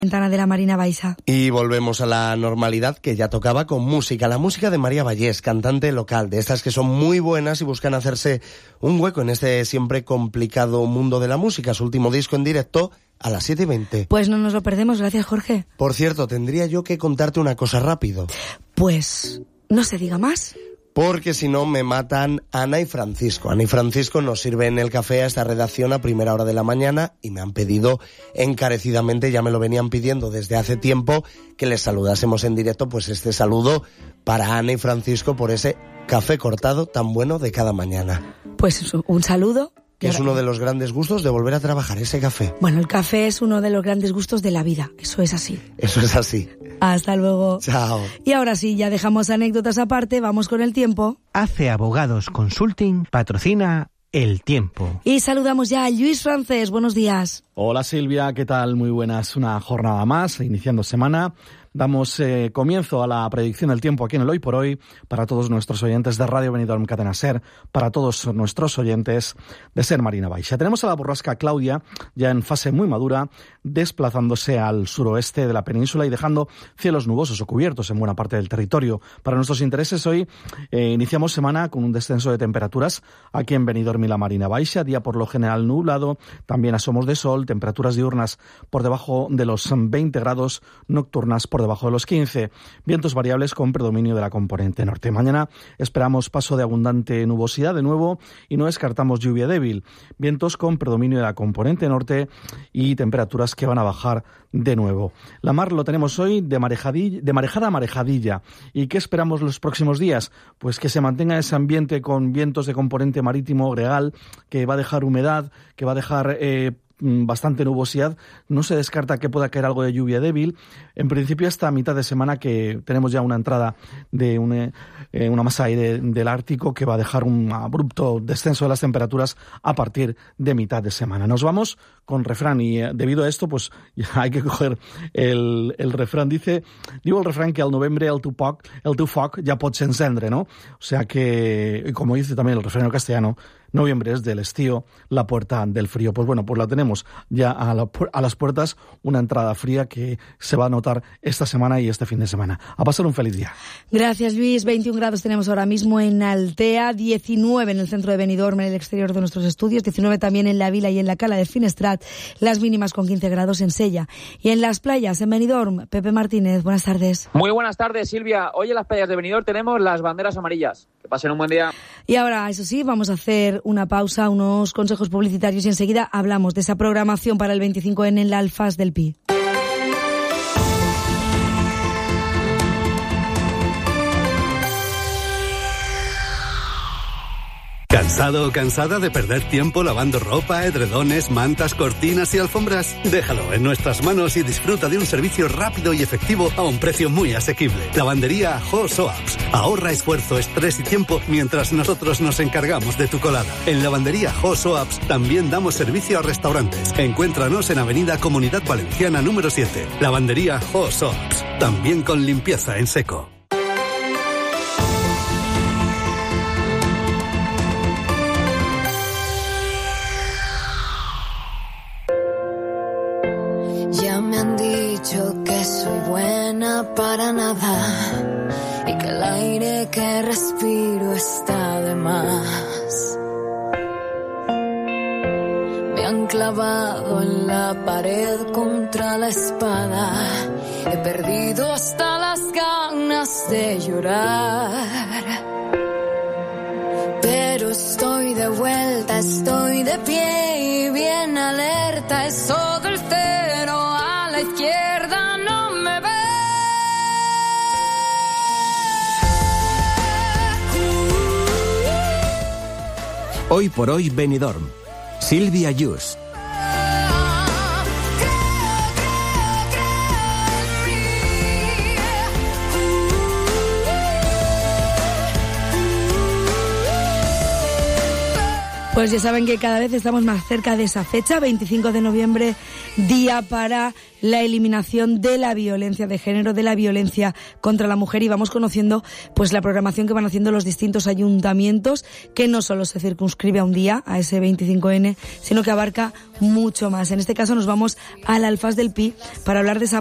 Ventana de la Marina Baixa. Y volvemos a la normalidad que ya tocaba con música. La música de María Vallés, cantante local, de estas que son muy buenas y buscan hacerse un hueco en este siempre complicado mundo de la música. Su último disco en directo a las 7:20. Pues no nos lo perdemos, gracias Jorge. Por cierto, tendría yo que contarte una cosa rápido. Pues no se diga más. Porque si no me matan Ana y Francisco. Ana y Francisco nos sirven el café a esta redacción a primera hora de la mañana y me han pedido encarecidamente, ya me lo venían pidiendo desde hace tiempo, que les saludásemos en directo, pues este saludo para Ana y Francisco por ese café cortado tan bueno de cada mañana. Pues un saludo. Que es uno de los grandes gustos de volver a trabajar, ese café. Bueno, el café es uno de los grandes gustos de la vida, eso es así. Eso es así. Hasta luego. Chao. Y ahora sí, ya dejamos anécdotas aparte, vamos con el tiempo. Hace Abogados Consulting patrocina El Tiempo. Y saludamos ya a Lluís Francés, buenos días. Hola Silvia, ¿qué tal? Muy buenas, una jornada más, iniciando semana. Damos comienzo a la predicción del tiempo aquí en el Hoy por Hoy para todos nuestros oyentes de Radio Benidorm Cadena Ser, para todos nuestros oyentes de Ser Marina Baixa. Tenemos a la borrasca Claudia ya en fase muy madura, desplazándose al suroeste de la península y dejando cielos nubosos o cubiertos en buena parte del territorio. Para nuestros intereses hoy iniciamos semana con un descenso de temperaturas aquí en Benidorm y la Marina Baixa, día por lo general nublado, también asomos de sol, temperaturas diurnas por debajo de los 20 grados, nocturnas por debajo de los 15, vientos variables con predominio de la componente norte. Mañana esperamos paso de abundante nubosidad de nuevo y no descartamos lluvia débil, vientos con predominio de la componente norte y temperaturas que van a bajar de nuevo. La mar lo tenemos hoy de marejada a marejadilla. ¿Y qué esperamos los próximos días? Pues que se mantenga ese ambiente con vientos de componente marítimo gregal, que va a dejar humedad, que va a dejar bastante nubosidad. No se descarta que pueda caer algo de lluvia débil. En principio, esta mitad de semana que tenemos ya una entrada de una masa aire del Ártico que va a dejar un abrupto descenso de las temperaturas a partir de mitad de semana. Nos vamos con refrán y debido a esto, pues ya hay que coger el refrán. Diu el refrán que al novembre el tu foc ya pot s'encendre, ¿no? O sea que, como dice también el refrán castellano, noviembre es del estío, la puerta del frío. Pues bueno, pues la tenemos ya a las puertas, una entrada fría que se va a notar esta semana y este fin de semana. A pasar un feliz día. Gracias, Luis. 21 grados tenemos ahora mismo en Altea, 19 en el centro de Benidorm, en el exterior de nuestros estudios, 19 también en la Vila y en la Cala de Finestrat, las mínimas con 15 grados en Sella. Y en las playas, en Benidorm, Pepe Martínez, buenas tardes. Muy buenas tardes, Silvia. Hoy en las playas de Benidorm tenemos las banderas amarillas. Que pasen un buen día. Y ahora, eso sí, vamos a hacer una pausa, unos consejos publicitarios y enseguida hablamos de esa programación para el 25N en la Alfaz del Pi. ¿Cansado o cansada de perder tiempo lavando ropa, edredones, mantas, cortinas y alfombras? Déjalo en nuestras manos y disfruta de un servicio rápido y efectivo a un precio muy asequible. Lavandería Ho Soaps. Ahorra esfuerzo, estrés y tiempo mientras nosotros nos encargamos de tu colada. En Lavandería Ho Soaps también damos servicio a restaurantes. Encuéntranos en Avenida Comunidad Valenciana número 7. Lavandería Ho Soaps. También con limpieza en seco. Que soy buena para nada y que el aire que respiro está de más. Me han clavado en la pared contra la espada. He perdido hasta las ganas de llorar. Pero estoy de vuelta, estoy de pie y bien alerta. Es todo el cero a la izquierda, no me ve. Hoy por hoy Benidorm. Silvia Yus. Pues ya saben que cada vez estamos más cerca de esa fecha, 25 de noviembre, día para la eliminación de la violencia de género, de la violencia contra la mujer, y vamos conociendo pues la programación que van haciendo los distintos ayuntamientos, que no solo se circunscribe a un día, a ese 25N, sino que abarca mucho más. En este caso nos vamos al Alfaz del Pi para hablar de esa